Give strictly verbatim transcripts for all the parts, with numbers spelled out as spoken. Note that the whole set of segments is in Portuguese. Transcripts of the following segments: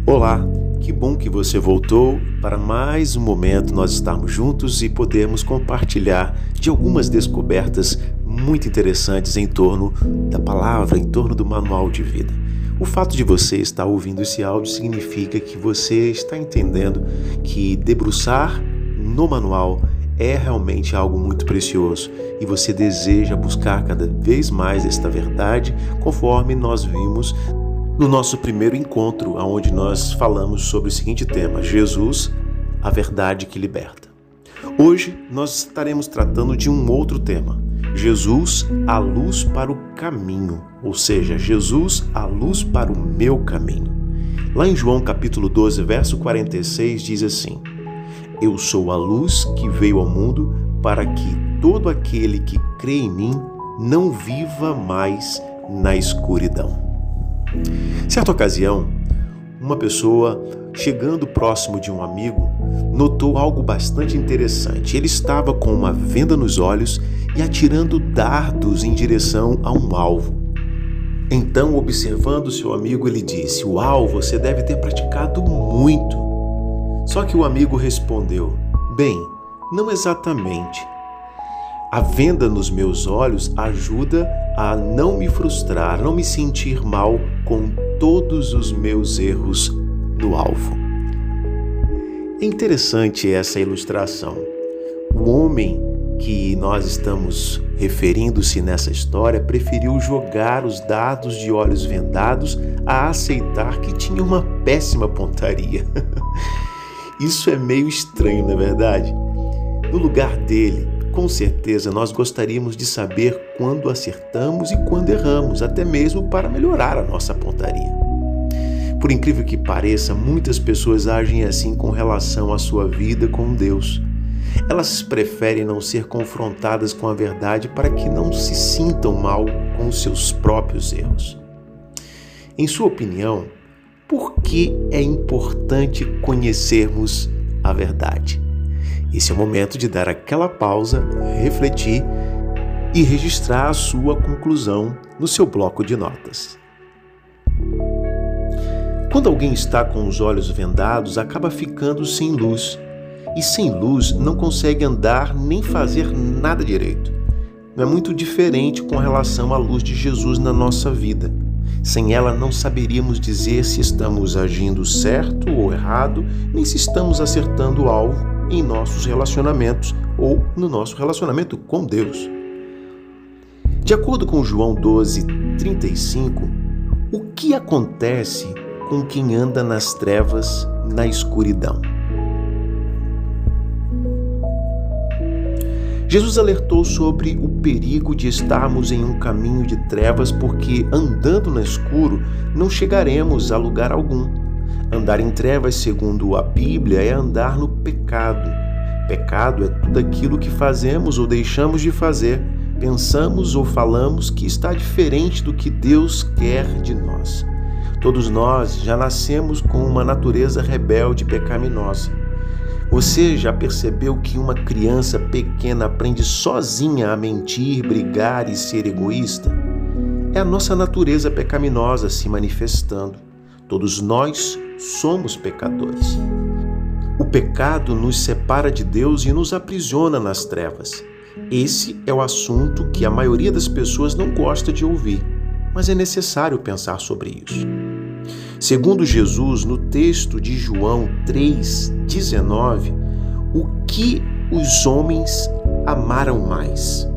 Olá, que bom que você voltou para mais um momento nós estarmos juntos e podermos compartilhar de algumas descobertas muito interessantes em torno da palavra, em torno do manual de vida. O fato de você estar ouvindo esse áudio significa que você está entendendo que debruçar no manual é realmente algo muito precioso e você deseja buscar cada vez mais esta verdade, conforme nós vimos no nosso primeiro encontro, onde nós falamos sobre o seguinte tema: Jesus, a verdade que liberta. Hoje nós estaremos tratando de um outro tema: Jesus, a luz para o caminho, ou seja, Jesus, a luz para o meu caminho. Lá em João capítulo doze, verso quarenta e seis, diz assim: Eu sou a luz que veio ao mundo para que todo aquele que crê em mim não viva mais na escuridão. Certa ocasião, uma pessoa, chegando próximo de um amigo, notou algo bastante interessante. Ele estava com uma venda nos olhos e atirando dardos em direção a um alvo. Então, observando seu amigo, ele disse: "Uau, você deve ter praticado muito." Só que o amigo respondeu: "Bem, não exatamente. A venda nos meus olhos ajuda a não me frustrar, não me sentir mal com todos os meus erros no alvo." É interessante essa ilustração. O homem que nós estamos referindo-se nessa história preferiu jogar os dardos de olhos vendados a aceitar que tinha uma péssima pontaria. Isso é meio estranho, não é verdade? No lugar dele, com certeza nós gostaríamos de saber quando acertamos e quando erramos, até mesmo para melhorar a nossa pontaria. Por incrível que pareça, muitas pessoas agem assim com relação à sua vida com Deus. Elas preferem não ser confrontadas com a verdade para que não se sintam mal com os seus próprios erros. Em sua opinião, por que é importante conhecermos a verdade? Esse é o momento de dar aquela pausa, refletir e registrar a sua conclusão no seu bloco de notas. Quando alguém está com os olhos vendados, acaba ficando sem luz. E sem luz não consegue andar nem fazer nada direito. Não é muito diferente com relação à luz de Jesus na nossa vida. Sem ela não saberíamos dizer se estamos agindo certo ou errado, nem se estamos acertando o alvo em nossos relacionamentos ou no nosso relacionamento com Deus. De acordo com João doze, trinta e cinco, o que acontece com quem anda nas trevas, na escuridão? Jesus alertou sobre o perigo de estarmos em um caminho de trevas, porque andando no escuro não chegaremos a lugar algum. Andar em trevas, segundo a Bíblia, é andar no pecado. Pecado é tudo aquilo que fazemos ou deixamos de fazer, pensamos ou falamos que está diferente do que Deus quer de nós. Todos nós já nascemos com uma natureza rebelde e pecaminosa. Você já percebeu que uma criança pequena aprende sozinha a mentir, brigar e ser egoísta? É a nossa natureza pecaminosa se manifestando. Todos nós somos pecadores. O pecado nos separa de Deus e nos aprisiona nas trevas. Esse é o assunto que a maioria das pessoas não gosta de ouvir, mas é necessário pensar sobre isso. Segundo Jesus, no texto de João três, dezenove, o que os homens amaram mais?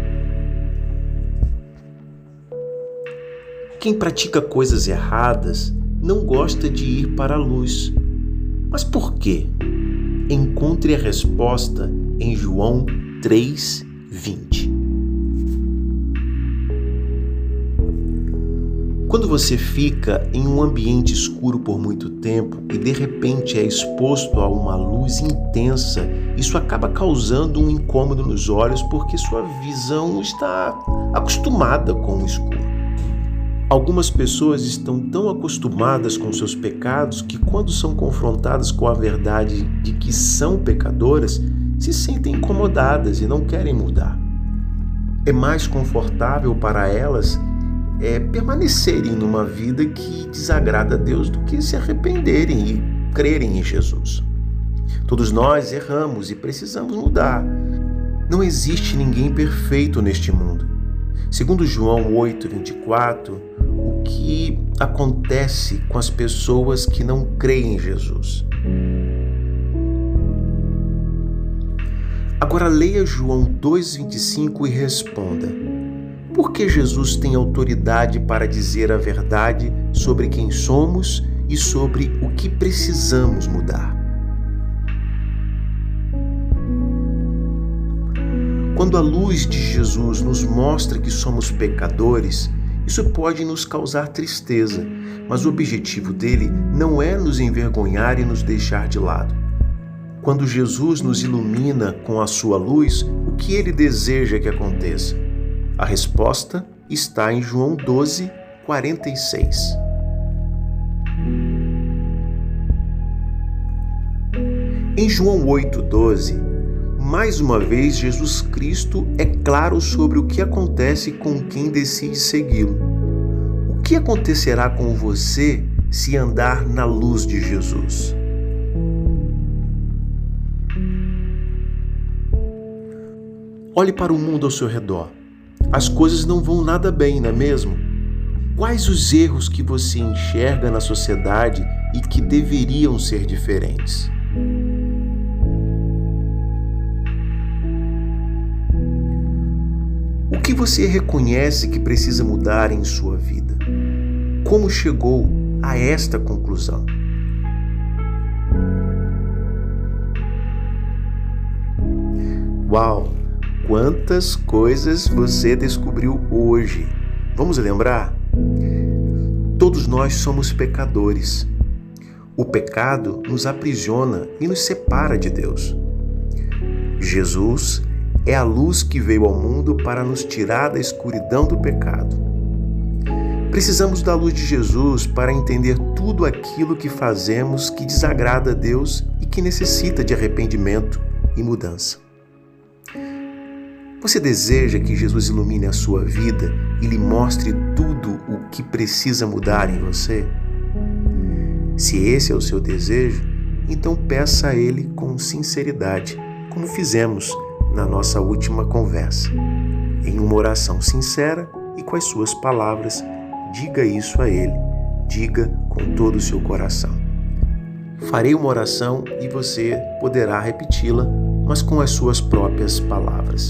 Quem pratica coisas erradas não gosta de ir para a luz. Mas por quê? Encontre a resposta em João três, vinte. Quando você fica em um ambiente escuro por muito tempo e de repente é exposto a uma luz intensa, isso acaba causando um incômodo nos olhos porque sua visão está acostumada com o escuro. Algumas pessoas estão tão acostumadas com seus pecados que, quando são confrontadas com a verdade de que são pecadoras, se sentem incomodadas e não querem mudar. É mais confortável para elas é, permanecerem numa vida que desagrada a Deus do que se arrependerem e crerem em Jesus. Todos nós erramos e precisamos mudar. Não existe ninguém perfeito neste mundo. Segundo João oito, vinte e quatro, o que acontece com as pessoas que não creem em Jesus? Agora leia João dois, vinte e cinco e responda: por que Jesus tem autoridade para dizer a verdade sobre quem somos e sobre o que precisamos mudar? Quando a luz de Jesus nos mostra que somos pecadores, isso pode nos causar tristeza, mas o objetivo dele não é nos envergonhar e nos deixar de lado. Quando Jesus nos ilumina com a sua luz, o que ele deseja que aconteça? A resposta está em João doze, quarenta e seis. Em João oito, doze, mais uma vez Jesus Cristo é claro sobre o que acontece com quem decide segui-lo. O que acontecerá com você se andar na luz de Jesus? Olhe para o mundo ao seu redor. As coisas não vão nada bem, não é mesmo? Quais os erros que você enxerga na sociedade e que deveriam ser diferentes? O que você reconhece que precisa mudar em sua vida? Como chegou a esta conclusão? Uau! Quantas coisas você descobriu hoje! Vamos lembrar? Todos nós somos pecadores. O pecado nos aprisiona e nos separa de Deus. Jesus é a luz que veio ao mundo para nos tirar da escuridão do pecado. Precisamos da luz de Jesus para entender tudo aquilo que fazemos que desagrada a Deus e que necessita de arrependimento e mudança. Você deseja que Jesus ilumine a sua vida e lhe mostre tudo o que precisa mudar em você? Se esse é o seu desejo, então peça a Ele com sinceridade, como fizemos na nossa última conversa. Em uma oração sincera e com as suas palavras, diga isso a Ele. Diga com todo o seu coração. Farei uma oração e você poderá repeti-la, mas com as suas próprias palavras.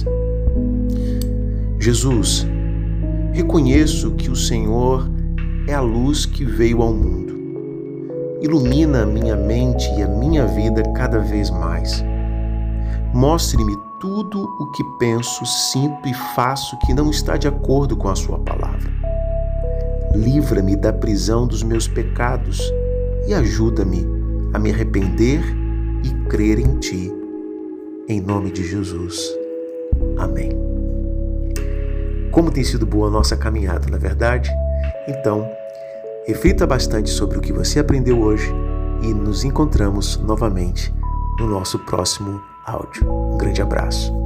Jesus, reconheço que o Senhor é a luz que veio ao mundo. Ilumina a minha mente e a minha vida cada vez mais. Mostre-me tudo o que penso, sinto e faço que não está de acordo com a sua palavra. Livra-me da prisão dos meus pecados e ajuda-me a me arrepender e crer em Ti. Em nome de Jesus. Amém. Como tem sido boa a nossa caminhada, não é verdade? Então, reflita bastante sobre o que você aprendeu hoje e nos encontramos novamente no nosso próximo áudio. Um grande abraço.